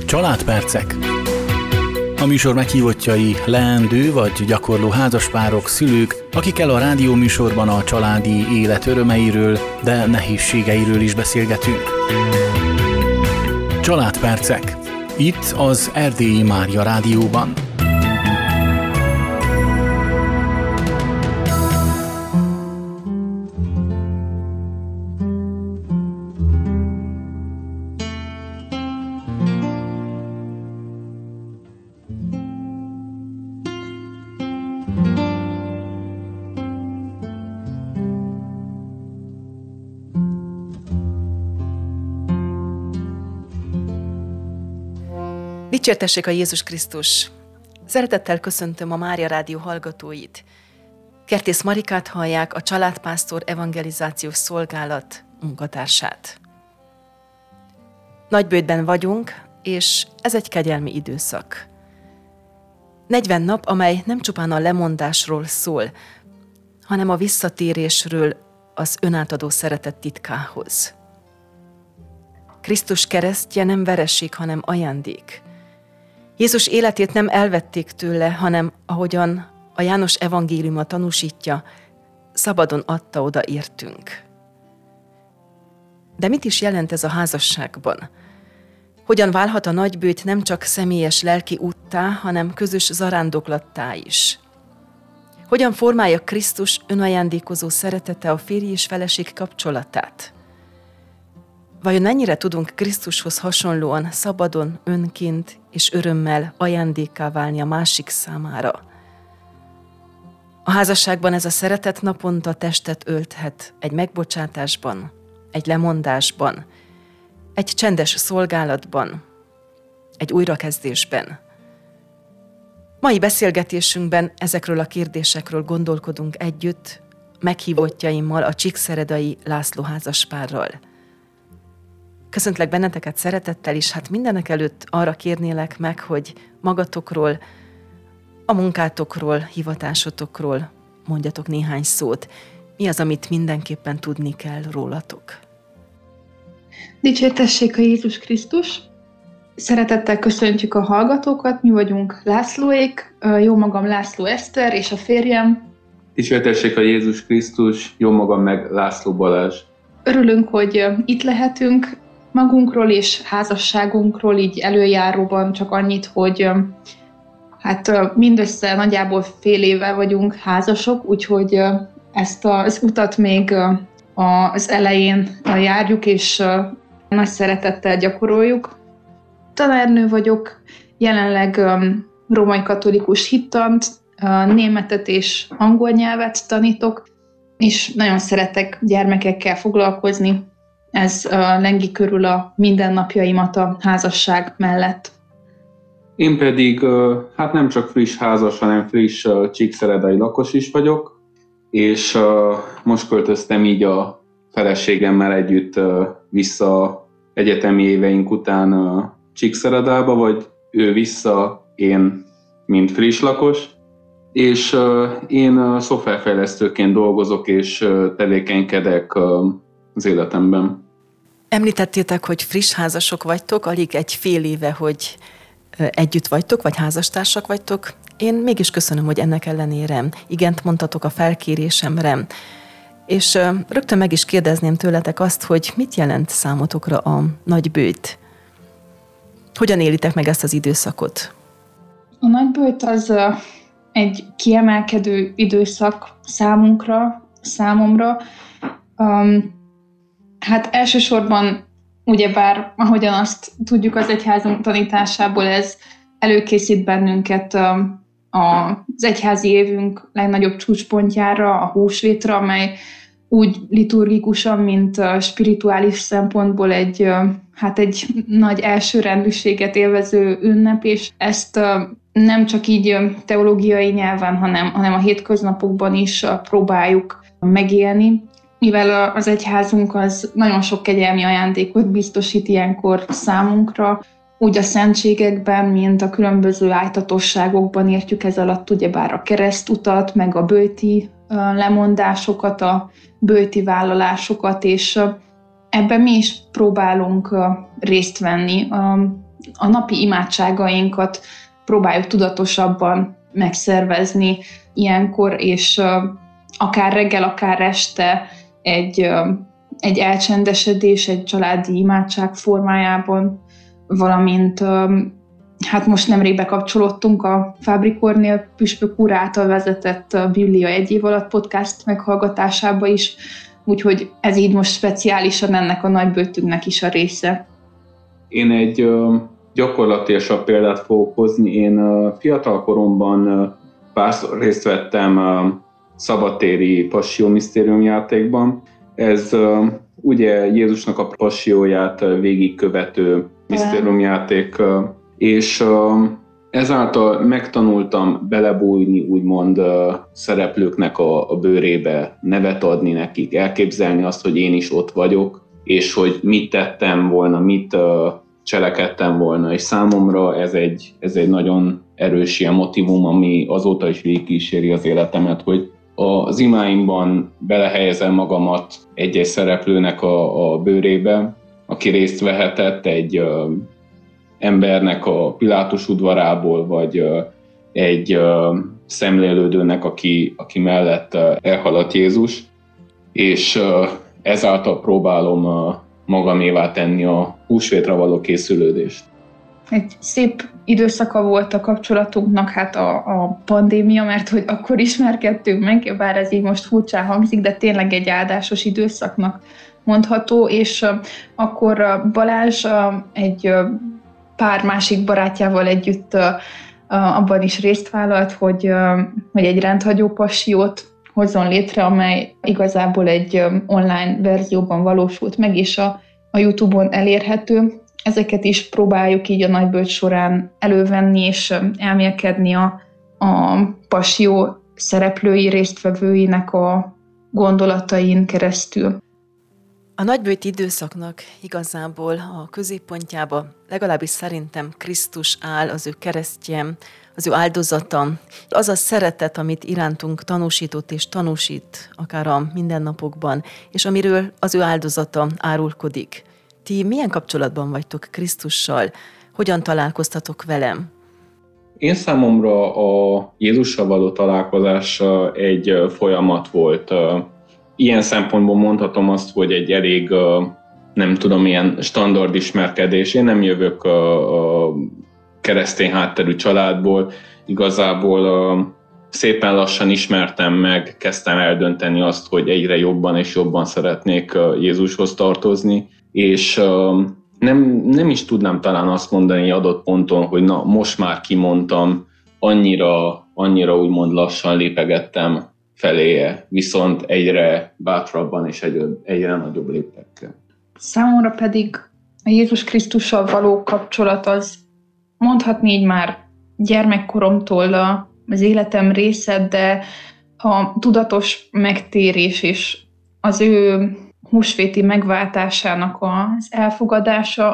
Családpercek. A műsor meghívottjai leendő vagy gyakorló házaspárok, szülők, akikkel a rádióműsorban a családi élet örömeiről, de nehézségeiről is beszélgetünk. Családpercek. Itt az Erdélyi Mária Rádióban. Dicsértessék a Jézus Krisztus! Szeretettel köszöntöm a Mária Rádió hallgatóit. Kertész Marikát hallják, a Családpásztor Evangelizációs Szolgálat munkatársát. Nagybőjtben vagyunk, és ez egy kegyelmi időszak. 40 nap, amely nem csupán a lemondásról szól, hanem a visszatérésről az önátadó szeretet titkához. Krisztus keresztje nem vereség, hanem ajándék. Jézus életét nem elvették tőle, hanem ahogyan a János evangéliuma tanúsítja, szabadon adta oda értünk. De mit is jelent ez a házasságban? Hogyan válhat a nagybőjt nem csak személyes lelki úttá, hanem közös zarándoklattá is? Hogyan formálja Krisztus önajándékozó szeretete a férj és feleség kapcsolatát? Vajon mennyire tudunk Krisztushoz hasonlóan szabadon, önként és örömmel ajándékká válni a másik számára? A házasságban ez a szeretet naponta testet ölthet egy megbocsátásban, egy lemondásban, egy csendes szolgálatban, egy újrakezdésben. Mai beszélgetésünkben ezekről a kérdésekről gondolkodunk együtt, meghívottjaimmal, a Csíkszeredai László házaspárral. Köszöntlek benneteket szeretettel is, mindenek előtt arra kérnélek meg, hogy magatokról, a munkátokról, hivatásotokról mondjatok néhány szót. Mi az, amit mindenképpen tudni kell rólatok? Dicsértessék a Jézus Krisztus! Szeretettel köszöntjük a hallgatókat, mi vagyunk Lászlóék, jó magam László Eszter és a férjem. Dicsértessék a Jézus Krisztus, jó magam meg László Balázs. Örülünk, hogy itt lehetünk. Magunkról és házasságunkról így előjáróban csak annyit, hogy mindössze nagyjából fél éve vagyunk házasok, úgyhogy ezt az utat még az elején járjuk, és nagy szeretettel gyakoroljuk. Tanárnő vagyok, jelenleg római katolikus hittant, németet és angol nyelvet tanítok, és nagyon szeretek gyermekekkel foglalkozni. Ez lengi körül a mindennapjaimat a házasság mellett. Én pedig nem csak friss házas, hanem friss csíkszeredai lakos is vagyok, és most költöztem így a feleségemmel együtt vissza egyetemi éveink után Csíkszeredába, vagy ő vissza, én mint friss lakos, és én szoftverfejlesztőként dolgozok és tevékenykedek az életemben. Említettétek, hogy friss házasok vagytok, alig egy fél éve, hogy együtt vagytok, vagy házastársak vagytok. Én mégis köszönöm, hogy ennek ellenére igent mondtatok a felkérésemre. És rögtön meg is kérdezném tőletek azt, hogy mit jelent számotokra a nagybőjt? Hogyan élitek meg ezt az időszakot? A nagybőjt az egy kiemelkedő időszak számomra. Elsősorban, ugyebár, ahogyan azt tudjuk az egyházunk tanításából, ez előkészít bennünket az egyházi évünk legnagyobb csúcspontjára, a húsvétra, amely úgy liturgikusan, mint spirituális szempontból egy nagy elsőrendűséget élvező ünnep, és ezt nem csak így teológiai nyelven, hanem a hétköznapokban is próbáljuk megélni. Mivel az egyházunk az nagyon sok kegyelmi ajándékot biztosít ilyenkor számunkra, úgy a szentségekben, mint a különböző ájtatosságokban értjük ez alatt ugyebár a keresztutat, meg a böjti lemondásokat, a böjti vállalásokat, és ebben mi is próbálunk részt venni. a napi imádságainkat próbáljuk tudatosabban megszervezni ilyenkor, és akár reggel, akár este egy elcsendesedés, egy családi imádság formájában, valamint hát most nemrég bekapcsolódtunk a Fábri Kornél püspök úr által vezetett Biblia egy év alatt podcast meghallgatásába is, úgyhogy ez így most speciálisan ennek a nagybőtünknek is a része. Én egy gyakorlatilasabb példát fogok hozni. Én fiatal koromban párszor részt vettem szabadtéri Passió misztérium játékban. Ez ugye Jézusnak a passióját végigkövető misztériumjáték, és ezáltal megtanultam belebújni úgymond szereplőknek a bőrébe, nevet adni nekik, elképzelni azt, hogy én is ott vagyok, és hogy mit tettem volna, mit cselekedtem volna, és számomra ez egy nagyon erős ilyen motivum, ami azóta is végigkíséri az életemet, hogy az imáimban belehelyezem magamat egy-egy szereplőnek a bőrébe, aki részt vehetett egy embernek a Pilátus udvarából, vagy egy szemlélődőnek, aki mellett elhaladt Jézus, és ezáltal próbálom magamévá tenni a húsvétra való készülődést. Egy szép időszaka volt a kapcsolatunknak, hát a pandémia, mert hogy akkor ismerkedtünk meg, bár ez így most furcsán hangzik, de tényleg egy áldásos időszaknak mondható, és akkor Balázs egy pár másik barátjával együtt abban is részt vállalt, hogy egy rendhagyó passiót hozzon létre, amely igazából egy online verzióban valósult meg, és a YouTube-on elérhető. Ezeket is próbáljuk így a nagybőt során elővenni, és elmélkedni a passió szereplői, résztvevőinek a gondolatain keresztül. A nagybőti időszaknak igazából a középpontjába, legalábbis szerintem Krisztus áll, az ő keresztje, az ő áldozata, az a szeretet, amit irántunk tanúsított és tanúsít, akár a mindennapokban, és amiről az ő áldozata árulkodik. Ti milyen kapcsolatban vagytok Krisztussal? Hogyan találkoztatok velem? Én számomra a Jézussal való találkozás egy folyamat volt. Ilyen szempontból mondhatom azt, hogy egy elég, nem tudom, ilyen standard ismerkedés. Én nem jövök a keresztény hátterű családból. Igazából szépen lassan ismertem meg, kezdtem eldönteni azt, hogy egyre jobban és jobban szeretnék Jézushoz tartozni, és nem is tudnám talán azt mondani adott ponton, hogy na, most már kimondtam, annyira úgymond lassan lépegettem feléje, viszont egyre bátrabban és egyre nagyobb léptekkel. Számomra pedig a Jézus Krisztussal való kapcsolat az, mondhatni így már gyermekkoromtól az életem része, de a tudatos megtérés és az ő húsvéti megváltásának az elfogadása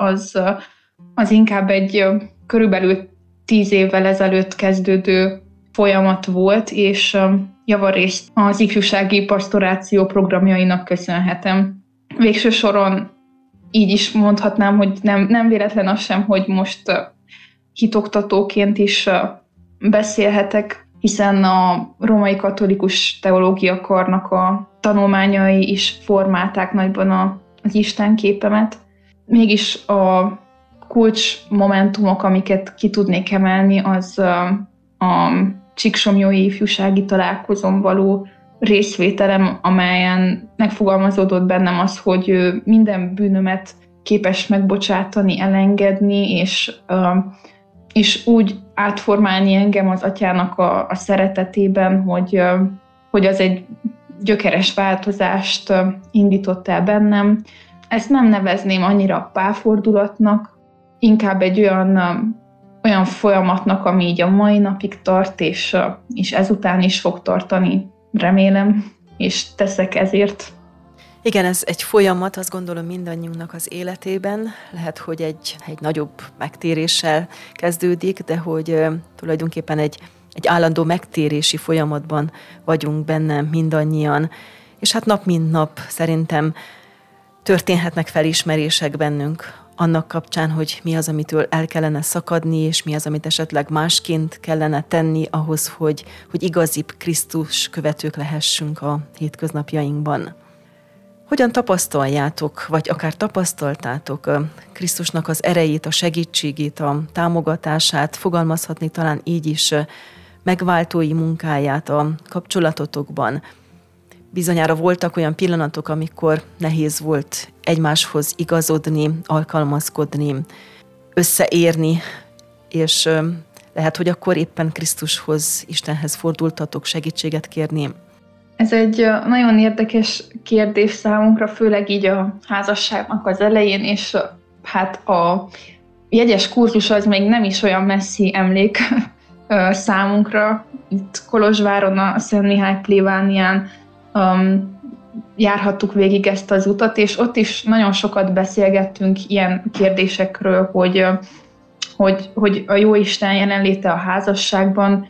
az inkább egy körülbelül 10 évvel ezelőtt kezdődő folyamat volt, és javarészt az ifjúsági pastoráció programjainak köszönhetem. Végső soron így is mondhatnám, hogy nem véletlen az sem, hogy most hitoktatóként is beszélhetek, hiszen a római katolikus teológia karnak a tanulmányai is formálták nagyban az istenképemet. Mégis a kulcs momentumok, amiket ki tudnék emelni, az a csíksomlyói ifjúsági találkozón való részvételem, amelyen megfogalmazódott bennem az, hogy minden bűnömet képes megbocsátani, elengedni, és úgy átformálni engem az atyának a szeretetében, hogy az egy gyökeres változást indított el bennem. Ezt nem nevezném annyira pálfordulatnak, inkább egy olyan folyamatnak, ami így a mai napig tart, és ezután is fog tartani, remélem, és teszek ezért. Igen, ez egy folyamat, azt gondolom mindannyiunknak az életében. Lehet, hogy egy nagyobb megtéréssel kezdődik, de hogy tulajdonképpen egy állandó megtérési folyamatban vagyunk benne mindannyian. És hát nap mint nap szerintem történhetnek felismerések bennünk annak kapcsán, hogy mi az, amitől el kellene szakadni, és mi az, amit esetleg másként kellene tenni ahhoz, hogy igazi Krisztus követők lehessünk a hétköznapjainkban. Hogyan tapasztaljátok, vagy akár tapasztaltátok Krisztusnak az erejét, a segítségét, a támogatását, fogalmazhatni talán így is, megváltói munkáját a kapcsolatotokban? Bizonyára voltak olyan pillanatok, amikor nehéz volt egymáshoz igazodni, alkalmazkodni, összeérni, és lehet, hogy akkor éppen Krisztushoz, Istenhez fordultatok segítséget kérni. Ez egy nagyon érdekes kérdés számunkra, főleg így a házasságnak az elején, és hát a jegyes kurzus az még nem is olyan messzi emlék számunkra. Itt Kolozsváron, a Szent Mihály plébánián járhattuk végig ezt az utat, és ott is nagyon sokat beszélgettünk ilyen kérdésekről, hogy a Jóisten jelenléte a házasságban,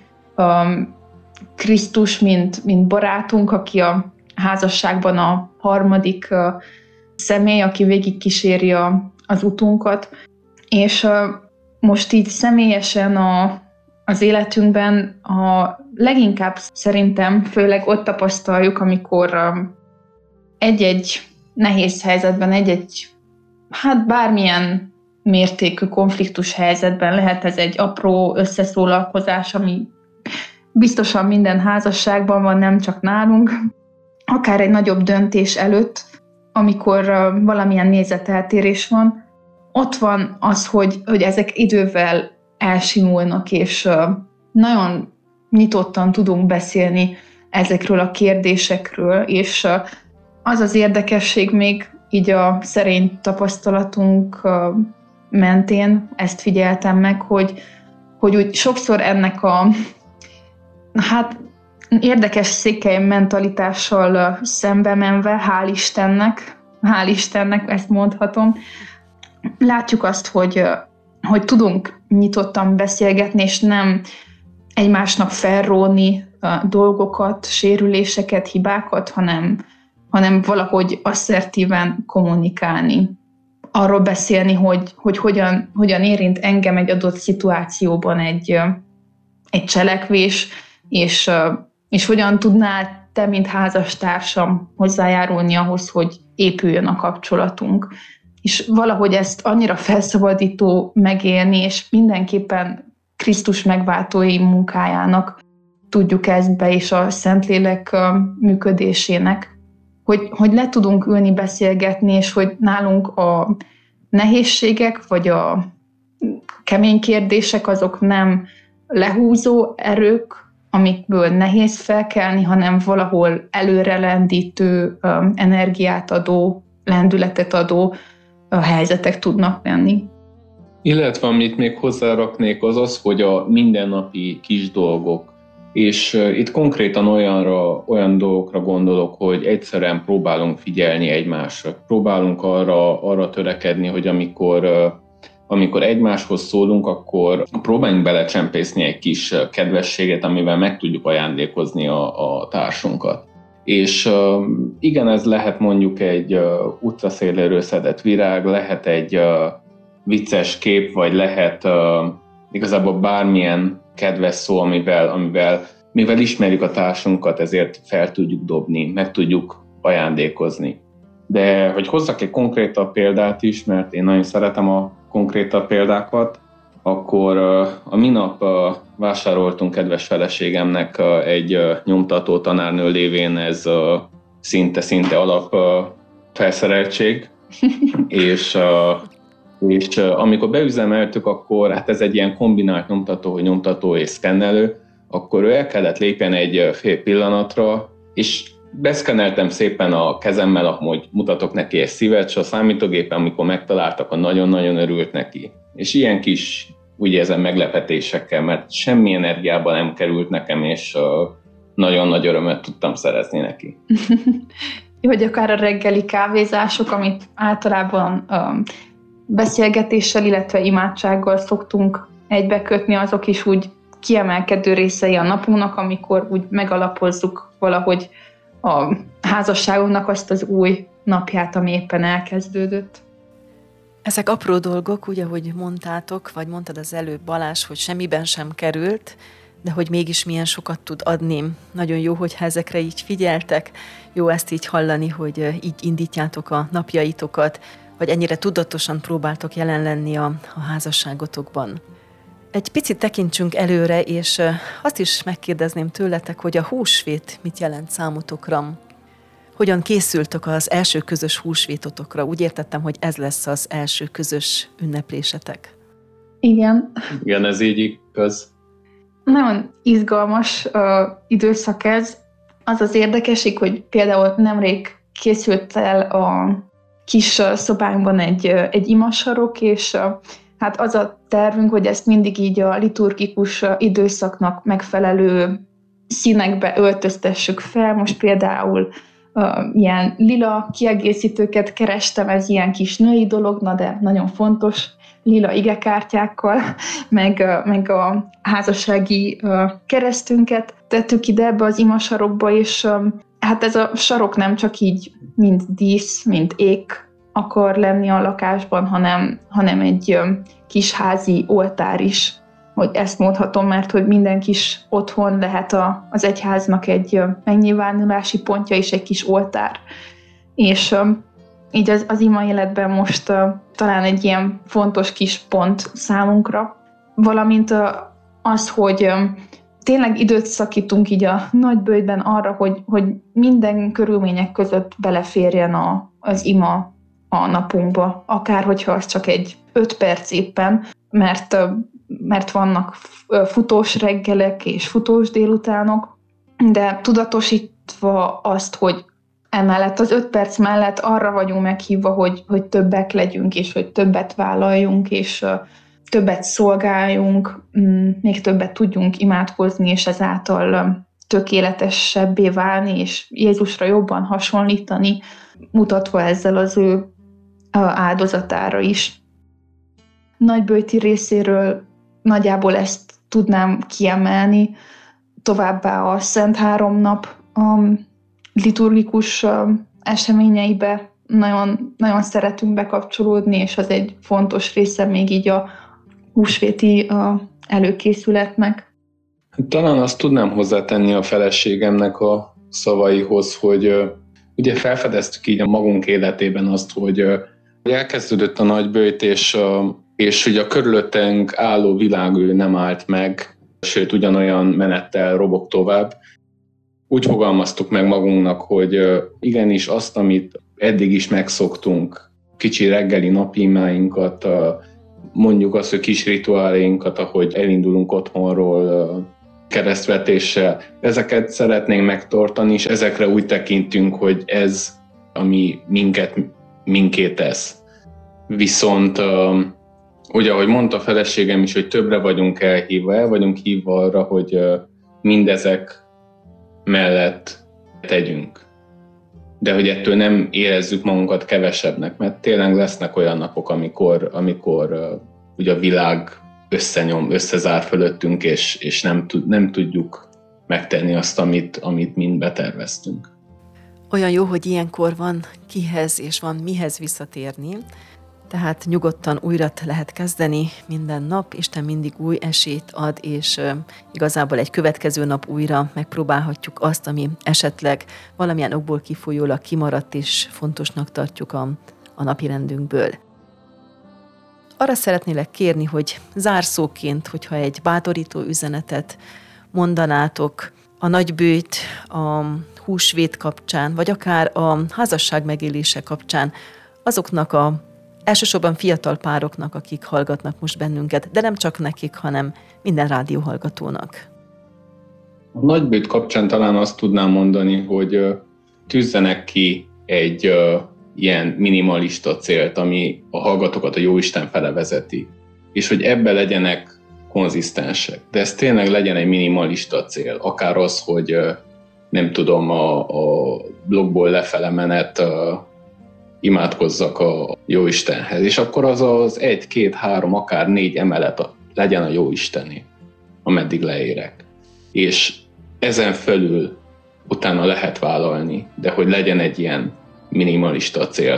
Krisztus, mint barátunk, aki a házasságban a harmadik személy, aki végig kíséri az utunkat. És most így személyesen az életünkben leginkább szerintem főleg ott tapasztaljuk, amikor egy-egy nehéz helyzetben, hát bármilyen mértékű konfliktus helyzetben, lehet ez egy apró összeszólalkozás, ami biztosan minden házasságban van, nem csak nálunk, akár egy nagyobb döntés előtt, amikor valamilyen nézeteltérés van, ott van az, hogy ezek idővel elsimulnak, és nagyon nyitottan tudunk beszélni ezekről a kérdésekről, és az az érdekesség még így a szerény tapasztalatunk mentén, ezt figyeltem meg, hogy úgy sokszor ennek érdekes székely mentalitással szembe menve, hál' Istennek ezt mondhatom, látjuk azt, hogy tudunk nyitottan beszélgetni, és nem egymásnak felróni dolgokat, sérüléseket, hibákat, hanem valahogy asszertíven kommunikálni. Arról beszélni, hogy hogyan érint engem egy adott szituációban egy cselekvés, és hogyan tudnál te, mint házastársam hozzájárulni ahhoz, hogy épüljön a kapcsolatunk. És valahogy ezt annyira felszabadító megélni, és mindenképpen Krisztus megváltói munkájának tudjuk ezt be, és a Szentlélek működésének, hogy le tudunk ülni, beszélgetni, és hogy nálunk a nehézségek, vagy a kemény kérdések, azok nem lehúzó erők, amikből nehéz felkelni, hanem valahol előrelendítő, energiát adó, lendületet adó helyzetek tudnak lenni. Illetve amit még hozzáraknék az, hogy a mindennapi kis dolgok, és itt konkrétan olyan dolgokra gondolok, hogy egyszerűen próbálunk figyelni egymásra, próbálunk arra törekedni, hogy amikor egymáshoz szólunk, akkor próbáljunk belecsempészni egy kis kedvességet, amivel meg tudjuk ajándékozni a társunkat. És igen, ez lehet mondjuk egy utcaszéléről szedett virág, lehet egy vicces kép, vagy lehet igazából bármilyen kedves szó, mivel ismerjük a társunkat, ezért fel tudjuk dobni, meg tudjuk ajándékozni. De hogy hozzak egy konkrétabb példát is, mert én nagyon szeretem a konkrétabb példákat, akkor a minap vásároltunk kedves feleségemnek egy nyomtató tanárnő lévén, ez szinte alap felszereltség, és amikor beüzemeltük, akkor hát ez egy ilyen kombinált nyomtató, hogy nyomtató és szkennelő, akkor el kellett lépjen egy fél pillanatra, és beszkenneltem szépen a kezemmel, ahogy mutatok neki egy szívet, és a számítógépen, amikor megtaláltak, akkor nagyon-nagyon örült neki. És ilyen kis, úgy érzem, meglepetésekkel, mert semmi energiában nem került nekem, és nagyon nagy örömet tudtam szerezni neki. Hogy akár a reggeli kávézások, amit általában beszélgetéssel, illetve imádsággal szoktunk egybekötni, azok is úgy kiemelkedő részei a napunknak, amikor úgy megalapozzuk valahogy a házasságunknak azt az új napját, ami éppen elkezdődött. Ezek apró dolgok, úgy, ahogy mondtátok, vagy mondtad az előbb, Balázs, hogy semmiben sem került, de hogy mégis milyen sokat tud adni. Nagyon jó, hogyha ezekre így figyeltek. Jó ezt így hallani, hogy így indítjátok a napjaitokat, vagy ennyire tudatosan próbáltok jelen lenni a házasságotokban. Egy picit tekintsünk előre, és azt is megkérdezném tőletek, hogy a húsvét mit jelent számotokra? Hogyan készültök az első közös húsvétotokra? Úgy értettem, hogy ez lesz az első közös ünneplésetek. Igen. Igen, ez így igaz. Nagyon izgalmas időszak ez. Az az érdekesség, hogy például nemrég készült el a kis szobánkban egy imasarok, és hát az a tervünk, hogy ezt mindig így a liturgikus időszaknak megfelelő színekbe öltöztessük fel. Most például ilyen lila kiegészítőket kerestem, ez ilyen kis női dolog, de nagyon fontos, lila igekártyákkal, meg a házassági keresztünket tettük ide ebbe az imasarokba, és hát ez a sarok nem csak így, mint dísz, mint ék akar lenni a lakásban, hanem egy kis házi oltár is, hogy ezt mondhatom, mert hogy minden kis otthon lehet az egyháznak egy megnyilvánulási pontja és egy kis oltár. És így az ima életben most talán egy ilyen fontos kis pont számunkra, valamint az, hogy tényleg időt szakítunk így a nagyböjtben arra, hogy minden körülmények között beleférjen az ima a napunkba, akár hogyha az csak egy 5 perc éppen, mert vannak futós reggelek és futós délutánok, de tudatosítva azt, hogy emellett az 5 perc mellett arra vagyunk meghívva, hogy többek legyünk, és hogy többet vállaljunk, és többet szolgáljunk, még többet tudjunk imádkozni, és ezáltal tökéletesebbé válni, és Jézusra jobban hasonlítani, mutatva ezzel az ő áldozatára is. Nagyböjti részéről nagyjából ezt tudnám kiemelni, továbbá a Szent Háromnap liturgikus eseményeibe nagyon, nagyon szeretünk bekapcsolódni, és az egy fontos része még így a húsvéti előkészületnek. Talán azt tudnám hozzátenni a feleségemnek a szavaihoz, hogy ugye felfedeztük így a magunk életében azt, hogy elkezdődött a nagyböjt, és ugye a körülöttünk álló világ ő nem állt meg, sőt ugyanolyan menettel robog tovább. Úgy fogalmaztuk meg magunknak, hogy igenis azt, amit eddig is megszoktunk, kicsi reggeli napimáinkat, mondjuk azt, hogy kis rituáléinkat, ahogy elindulunk otthonról keresztvetéssel, ezeket szeretnénk megtartani, és ezekre úgy tekintünk, hogy ez, ami minké tesz. Viszont, ugye, ahogy mondta a feleségem is, hogy többre vagyunk elhívva, el vagyunk hívva arra, hogy mindezek mellett tegyünk. De hogy ettől nem érezzük magunkat kevesebbnek, mert tényleg lesznek olyan napok, amikor ugye a világ összezár fölöttünk, és nem tudjuk megtenni azt, amit mind beterveztünk. Olyan jó, hogy ilyenkor van kihez és van mihez visszatérni, tehát nyugodtan újra lehet kezdeni minden nap, Isten mindig új esélyt ad, és igazából egy következő nap újra megpróbálhatjuk azt, ami esetleg valamilyen okból kifolyólag kimaradt, és fontosnak tartjuk a napirendünkből. Arra szeretnélek kérni, hogy zárszóként, hogyha egy bátorító üzenetet mondanátok a nagyböjt, a húsvét kapcsán, vagy akár a házasság megélése kapcsán, azoknak elsősorban fiatal pároknak, akik hallgatnak most bennünket, de nem csak nekik, hanem minden rádióhallgatónak. A nagyböjt kapcsán talán azt tudnám mondani, hogy tűzzenek ki egy ilyen minimalista célt, ami a hallgatókat a Jóisten fele vezeti, és hogy ebbe legyenek konzisztensek. De ez tényleg legyen egy minimalista cél, akár az, hogy nem tudom, a blogból lefele menet imádkozzak a Jóistenhez, és akkor az 1, 2, 3, akár 4 emelet legyen a Jóisteni, ameddig leérek. És ezen felül utána lehet vállalni, de hogy legyen egy ilyen minimalista cél.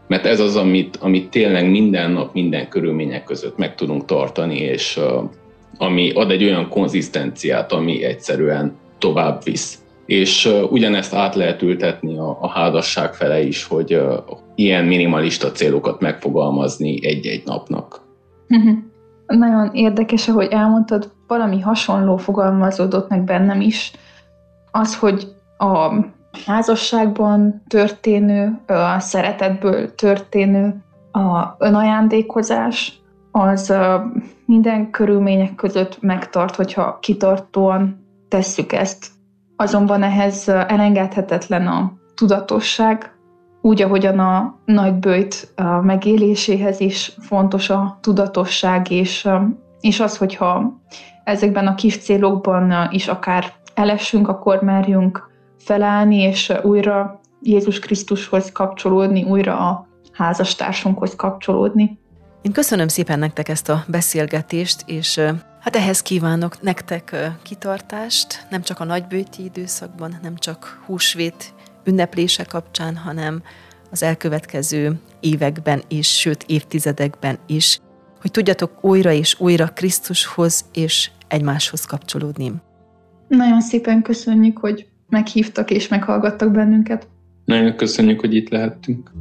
mert ez az, amit tényleg minden nap, minden körülmények között meg tudunk tartani, és ami ad egy olyan konzisztenciát, ami egyszerűen tovább visz. És ugyanezt át lehet ültetni a házasság fele is, hogy ilyen minimalista célokat megfogalmazni egy-egy napnak. Nagyon érdekes, ahogy elmondtad, valami hasonló fogalmazódott meg bennem is. Az, hogy a házasságban történő, a szeretetből történő a önajándékozás, az minden körülmények között megtart, hogyha kitartóan tesszük ezt. Azonban ehhez elengedhetetlen a tudatosság, úgy, ahogyan a nagyböjt megéléséhez is fontos a tudatosság, és az, hogyha ezekben a kis célokban is akár elessünk, akkor merjünk felállni, és újra Jézus Krisztushoz kapcsolódni, újra a házastársunkhoz kapcsolódni. Én köszönöm szépen nektek ezt a beszélgetést, és hát ehhez kívánok nektek kitartást, nem csak a nagyböjti időszakban, nem csak húsvét ünneplése kapcsán, hanem az elkövetkező években is, sőt évtizedekben is, hogy tudjatok újra és újra Krisztushoz és egymáshoz kapcsolódni. Nagyon szépen köszönjük, hogy meghívtak és meghallgattak bennünket. Nagyon köszönjük, hogy itt lehettünk.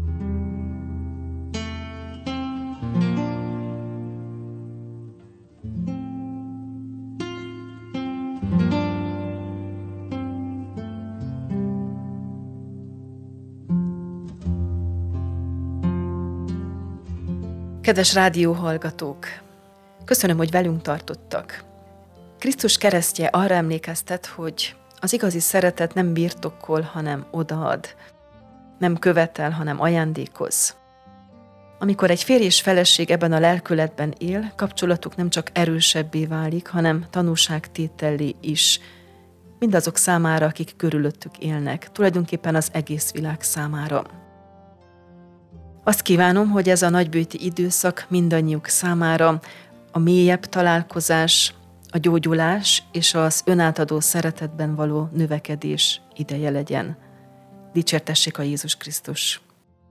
Kedves rádióhallgatók! Köszönöm, hogy velünk tartottak. Krisztus keresztje arra emlékeztet, hogy az igazi szeretet nem birtokkol, hanem odaad. Nem követel, hanem ajándékoz. Amikor egy férj és feleség ebben a lelkületben él, kapcsolatuk nem csak erősebbé válik, hanem tanúságtétellé is. Mindazok számára, akik körülöttük élnek, tulajdonképpen az egész világ számára. Azt kívánom, hogy ez a nagyböjti időszak mindannyiuk számára a mélyebb találkozás, a gyógyulás és az önátadó szeretetben való növekedés ideje legyen. Dicsértessék a Jézus Krisztus!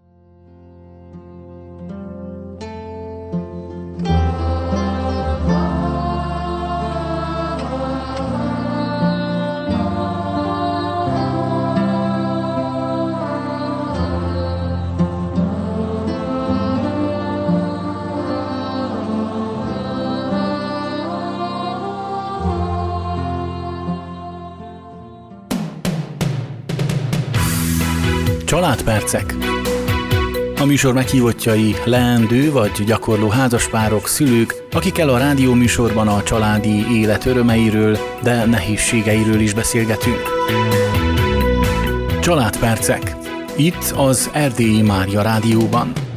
Családpercek. A műsor meghívottjai leendő vagy gyakorló házaspárok, szülők, akikkel a rádióműsorban a családi élet örömeiről, de nehézségeiről is beszélgetünk. Családpercek. Itt az Erdélyi Mária Rádióban.